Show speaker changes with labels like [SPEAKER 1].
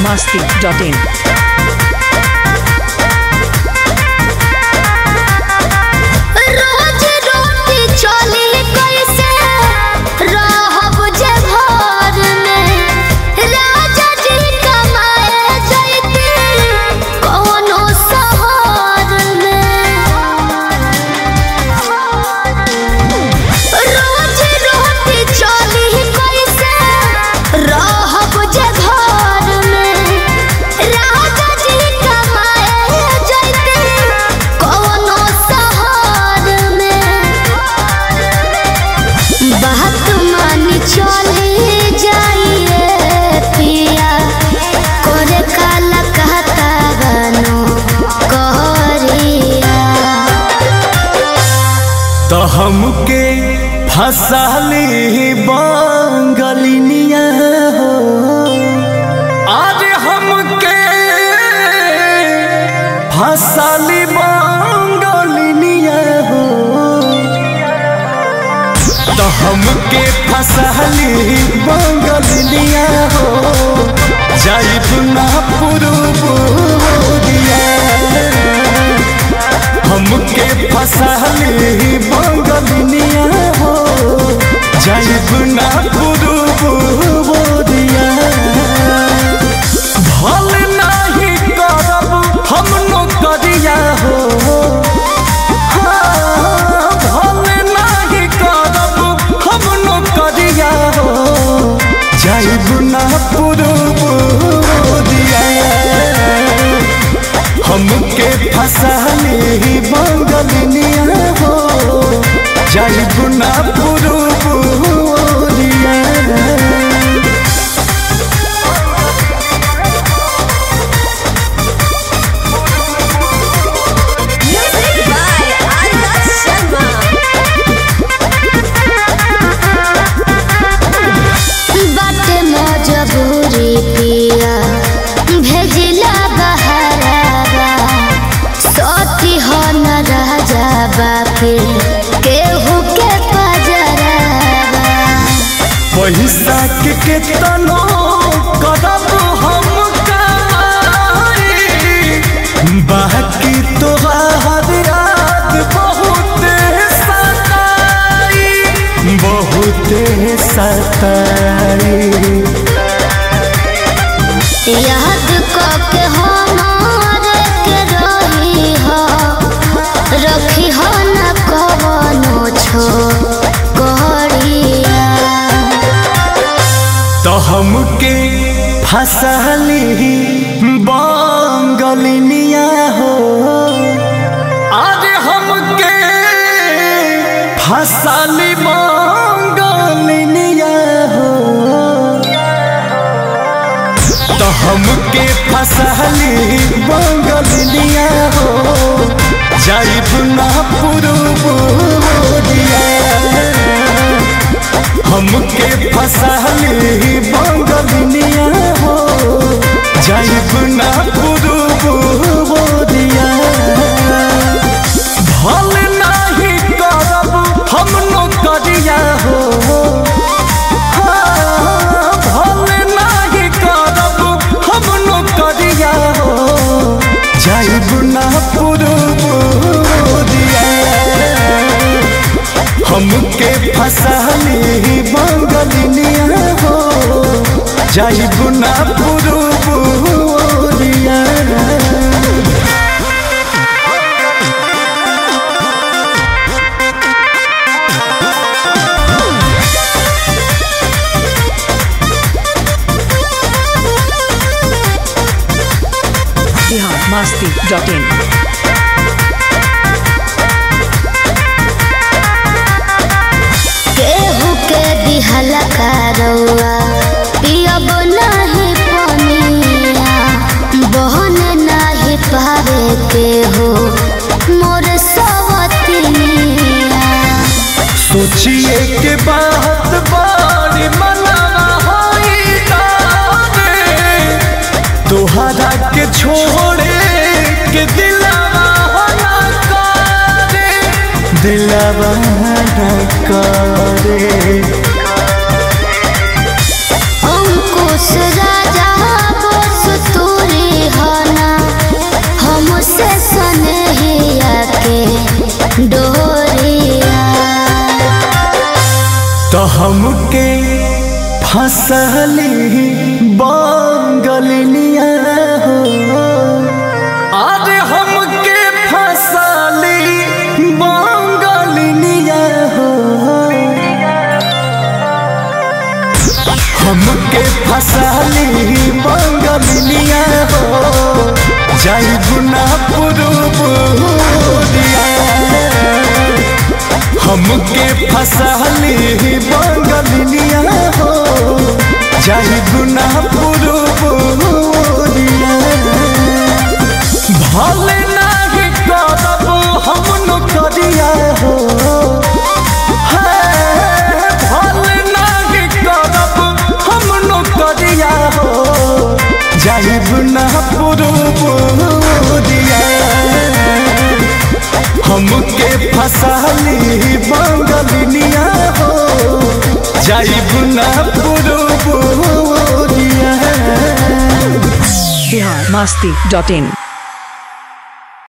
[SPEAKER 1] biharmasti.in
[SPEAKER 2] तो हमके फसाली बंगलिनिया हो आज हमके फसाली बंगलिनिया हो तो हमके फसाली बंगलिनिया हो जाइब ना पुरुबुदिया हमके फसाली बंगलिनिया हो जाइब ना पुरुबुदिया भल नहीं करब हम नौकरिया हो भल नहीं करब हम नौकरिया हो जाइब ना पुरुबुदिया हमके फसाली बंगलिनिया हो जाइब ना पुरुबुदिया
[SPEAKER 3] बाटे मजबूरी पिया भेजिला बहरावा सती हो न राजा बापे केहू के पजरावा
[SPEAKER 2] पैसा के केतनो करब हम कमाई बाकी तोहार याद बहुत सताई
[SPEAKER 3] याद के हमारे के रही हो रखी हो न कवनो छोकरिया
[SPEAKER 2] तो हमके फसाली बंगलिनिया हो आज हमके फसाली बंगलिनिया हो तो हमके फसाली बंगलिनिया हो जाइब ना पुरुबुदिया हमके फसाली बंगलिनिया हो जाइब ना पुरुबुदिया भल नहीं करब हम नौकरिया हो भल नहीं करब हम नौकरिया हो जाइब ना पुरुबुदिया हमके फसाली बंगलिनिया हो जाइब ना पुरुबुदिया
[SPEAKER 1] biharmasti.in
[SPEAKER 3] केहू के दिहला करौआ पियब नहीं पनिया बहन नहीं पावे केहू मोर सवतिनिया
[SPEAKER 2] सोचिए के बात बारी मनावा होई दावे तोहरा के छोड़े के दिलावा ना करे दिलावा ना करे
[SPEAKER 3] अंकुश राजा बोस
[SPEAKER 2] फसली बंगलिनिया हो अरे हमके फसली बंगलिनिया हो हमके फसली बंगलिनिया हो जाइबू ना पुरुबुरिया हमके फसली बंगलिनिया हो जाइबू ना पुरुबुरिया भले नाही करब हम नौकरिया हो भले नाही करब हम नौकरिया हो जाइबू ना पुरुबुरिया हमके फसली बंगलिनिया हो जाइबू ना पुरुबुरिया
[SPEAKER 1] biharmasti.in